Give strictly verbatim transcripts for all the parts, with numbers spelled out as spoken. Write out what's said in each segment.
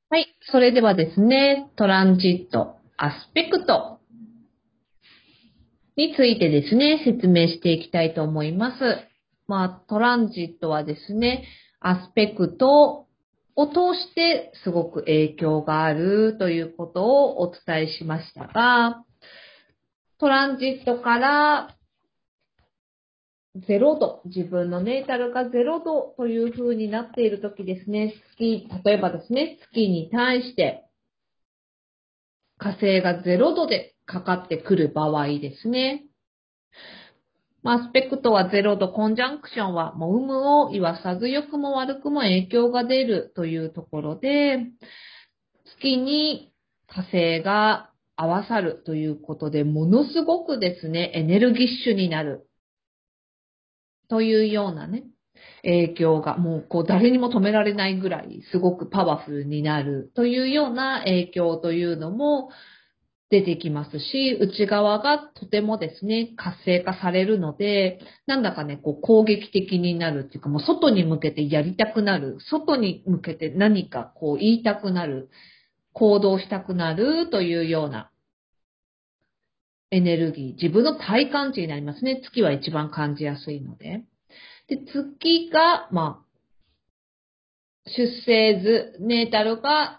はい。それではですね、トランジット、アスペクトについてですね、説明していきたいと思います。まあ、トランジットはですね、アスペクトを通してすごく影響があるということをお伝えしましたが、トランジットからゼロ度、自分のネータルがゼロ度という風になっているときですね、月、例えばですね、月に対して火星がゼロ度でかかってくる場合ですね。まあ、アスペクトはゼロ度、コンジャンクションはもう有無を言わさず良くも悪くも影響が出るというところで、月に火星が合わさるということで、ものすごくですね、エネルギッシュになるというようなね、影響がもうこう誰にも止められないぐらいすごくパワフルになるというような影響というのも出てきますし、内側がとてもですね、活性化されるので、なんだかね、こう攻撃的になるっていうか、もう外に向けてやりたくなる、外に向けて何かこう言いたくなる、行動したくなるというようなエネルギー、自分の体感値になりますね。月は一番感じやすいので。で、月が、まあ、出生図、ネータルが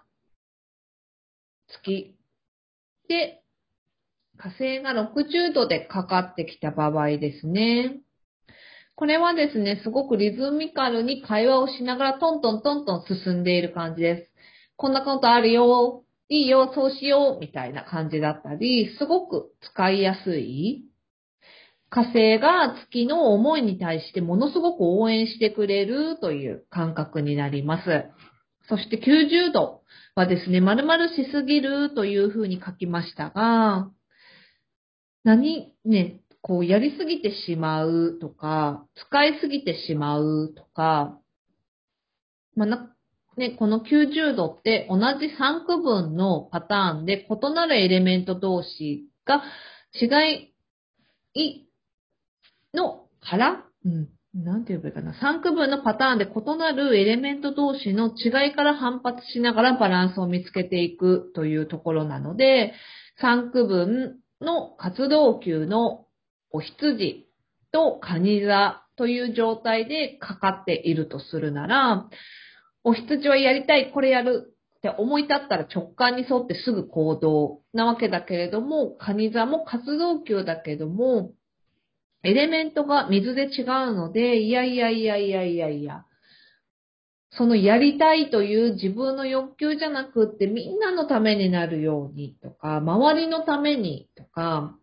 月で、火星がろくじゅうどでかかってきた場合ですね。これはですね、すごくリズミカルに会話をしながらトントントントン進んでいる感じです。こんなことあるよ、いいよ、そうしよう、みたいな感じだったり、すごく使いやすい。火星が月の思いに対してものすごく応援してくれるという感覚になります。そしてきゅうじゅうどはですね、丸々しすぎるというふうに書きましたが、何、ね、こうやりすぎてしまうとか、使いすぎてしまうとか、まあ、な、ね、このきゅうじゅうどって同じさんくぶんのパターンで異なるエレメント同士が違いのからうん。なんて言えばいいかな。さんくぶんのパターンで異なるエレメント同士の違いから反発しながらバランスを見つけていくというところなので、さんくぶんの活動球のお羊と蟹座という状態でかかっているとするなら、お羊はやりたい、これやるって思い立ったら直感に沿ってすぐ行動なわけだけれども、蟹座も活動球だけども、エレメントが水で違うので、いやいやいやいやいやいや、そのやりたいという自分の欲求じゃなくってみんなのためになるようにとか、周りのためにとか、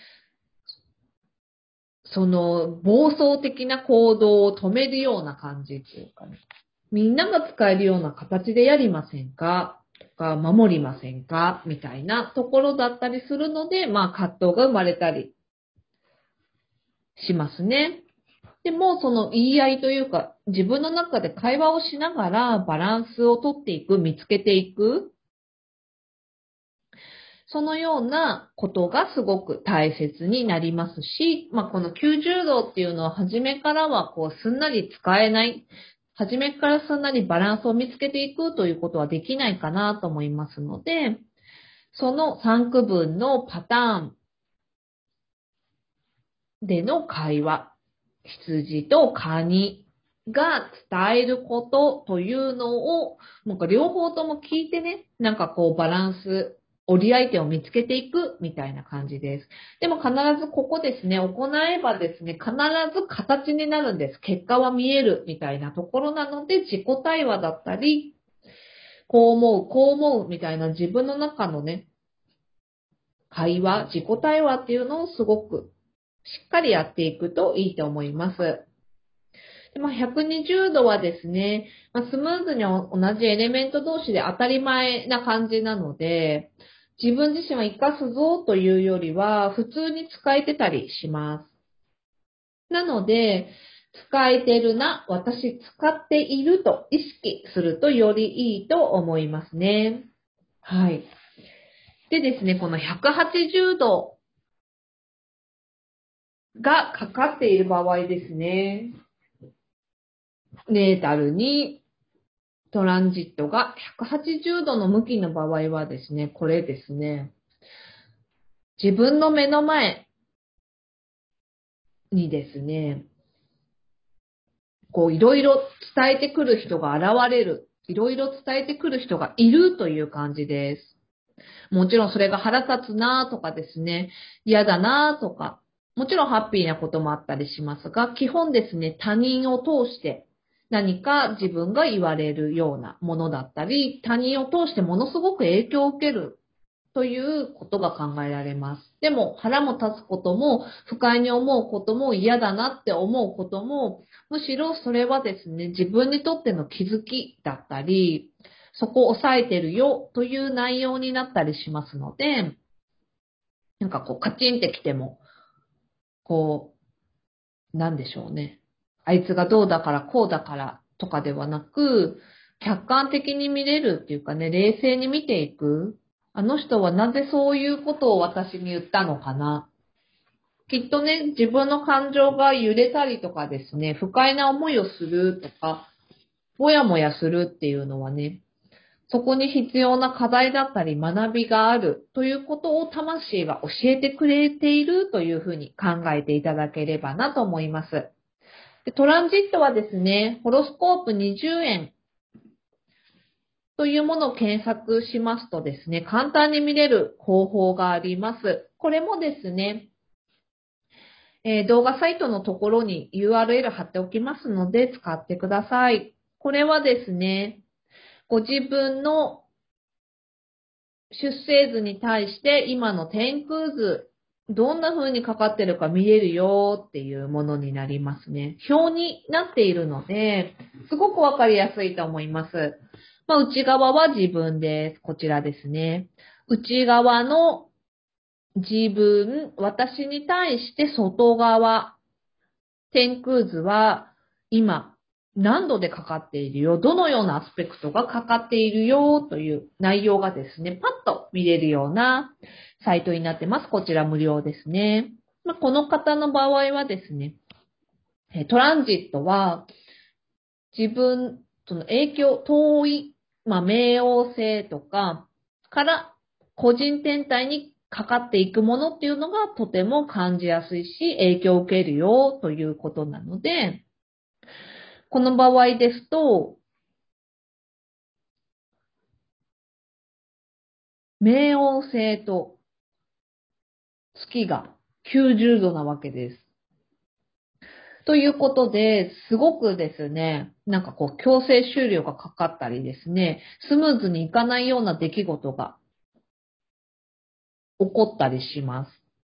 その暴走的な行動を止めるような感じっていうかね、みんなが使えるような形でやりませんかとか、守りませんかみたいなところだったりするので、まあ葛藤が生まれたりしますね。でも、その言い合いというか、自分の中で会話をしながらバランスをとっていく、見つけていく、そのようなことがすごく大切になりますし、まあ、このきゅうじゅうどっていうのは初めからはこうすんなり使えない、初めからすんなりバランスを見つけていくということはできないかなと思いますので、そのさんくぶんのパターンでの会話、羊とカニが伝えることというのを、なんか両方とも聞いてね、なんかこうバランス、折り合い点を見つけていくみたいな感じです。でも必ずここですね、行えばですね、必ず形になるんです。結果は見えるみたいなところなので、自己対話だったり、こう思う、こう思うみたいな自分の中のね、会話、自己対話っていうのをすごくしっかりやっていくといいと思います。でまあ、ひゃくにじゅうどはですね、まあ、スムーズに同じエレメント同士で当たり前な感じなので、自分自身は活かすぞというよりは、普通に使えてたりします。なので、使えてるな、私使っていると意識するとよりいいと思いますね。はい。でですね、このひゃくはちじゅうどがかかっている場合ですね。ネータルにトランジットがひゃくはちじゅうどの向きの場合はですね、これですね、自分の目の前にですね、こういろいろ伝えてくる人が現れる、いろいろ伝えてくる人がいるという感じです。もちろんそれが腹立つなとかですね、嫌だなとか、もちろんハッピーなこともあったりしますが、基本ですね、他人を通して何か自分が言われるようなものだったり、他人を通してものすごく影響を受けるということが考えられます。でも腹も立つことも、不快に思うことも、嫌だなって思うことも、むしろそれはですね、自分にとっての気づきだったり、そこを抑えてるよという内容になったりしますので、なんかこうカチンってきても、こう、なんでしょうね。あいつがどうだからこうだからとかではなく、客観的に見れるっていうかね、冷静に見ていく。あの人はなぜそういうことを私に言ったのかな。きっとね、自分の感情が揺れたりとかですね、不快な思いをするとか、もやもやするっていうのはね、そこに必要な課題だったり学びがあるということを魂が教えてくれているというふうに考えていただければなと思います。でトランジットはですね、ホロスコープにじゅうえんというものを検索しますとですね、簡単に見れる方法があります。これもですね、えー動画サイトのところに ユーアールエル 貼っておきますので使ってください。これはですね、ご自分の出生図に対して今の天空図、どんな風にかかってるか見れるよっていうものになりますね。表になっているので、すごくわかりやすいと思います。まあ、内側は自分です。こちらですね。内側の自分、私に対して外側、天空図は今何度でかかっているよ、どのようなアスペクトがかかっているよという内容がですね、パッと見れるようなサイトになってます。こちら無料ですね。まあ、この方の場合はですね、トランジットは自分との影響、遠い、まあ、冥王星とかから個人天体にかかっていくものっていうのがとても感じやすいし、影響を受けるよということなので、この場合ですと、冥王星と月がきゅうじゅうどなわけです。ということで、すごくですね、なんかこう強制終了がかかったりですね、スムーズにいかないような出来事が起こったりします。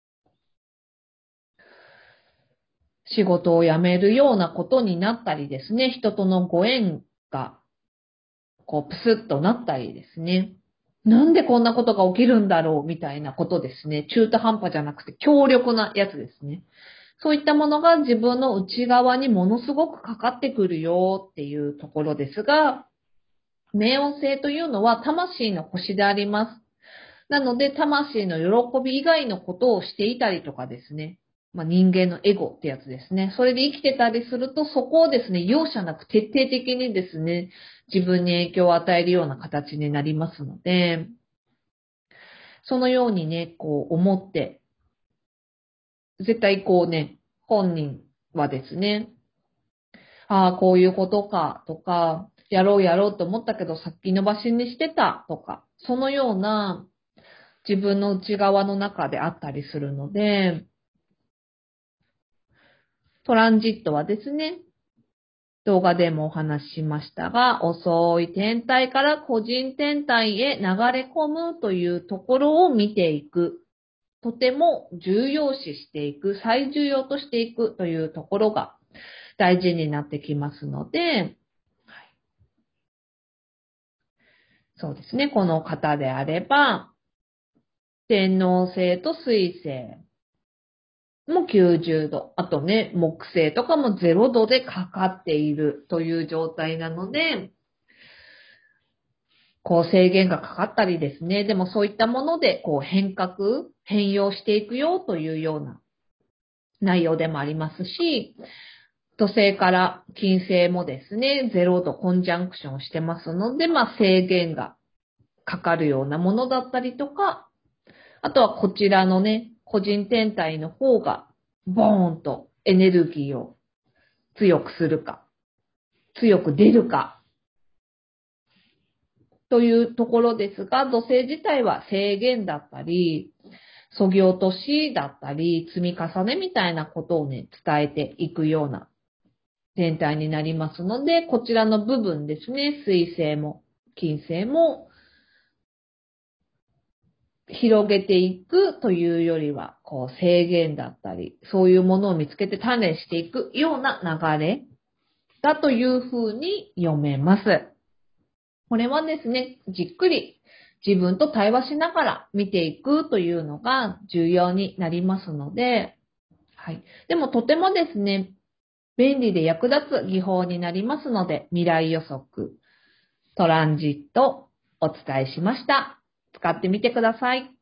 仕事を辞めるようなことになったりですね、人とのご縁がこうプスッとなったりですね。なんでこんなことが起きるんだろうみたいなことですね。中途半端じゃなくて強力なやつですね。そういったものが自分の内側にものすごくかかってくるよっていうところですが、冥王星というのは魂の星であります。なので、魂の喜び以外のことをしていたりとかですね。まあ、人間のエゴってやつですね。それで生きてたりすると、そこをですね、容赦なく徹底的にですね、自分に影響を与えるような形になりますので、そのようにね、こう思って、絶対こうね、本人はですね、ああ、こういうことか、とか、やろうやろうと思ったけど先延ばしにしてた、とか、そのような自分の内側の中であったりするので、トランジットはですね、動画でもお話ししましたが、遅い天体から個人天体へ流れ込むというところを見ていく。とても重要視していく、最重要としていくというところが大事になってきますので、そうですね、この方であれば、天王星と水星もきゅうじゅうど、あとね、木星とかもゼロどでかかっているという状態なので、こう制限がかかったりですね、でもそういったものでこう変革、変容していくよというような内容でもありますし、 土星から金星もですね、ゼロ度コンジャンクションをしてますので、まあ制限がかかるようなものだったりとか、あとはこちらのね、個人天体の方が、ボーンとエネルギーを強くするか、強く出るか、というところですが、土星自体は制限だったり、削ぎ落としだったり、積み重ねみたいなことをね、伝えていくような天体になりますので、こちらの部分ですね、水星も金星も広げていくというよりは、こう制限だったり、そういうものを見つけて鍛錬していくような流れだというふうに読めます。これはですね、じっくり自分と対話しながら見ていくというのが重要になりますので、はい。でもとてもですね、便利で役立つ技法になりますので、未来予測、トランジットお伝えしました。使ってみてください。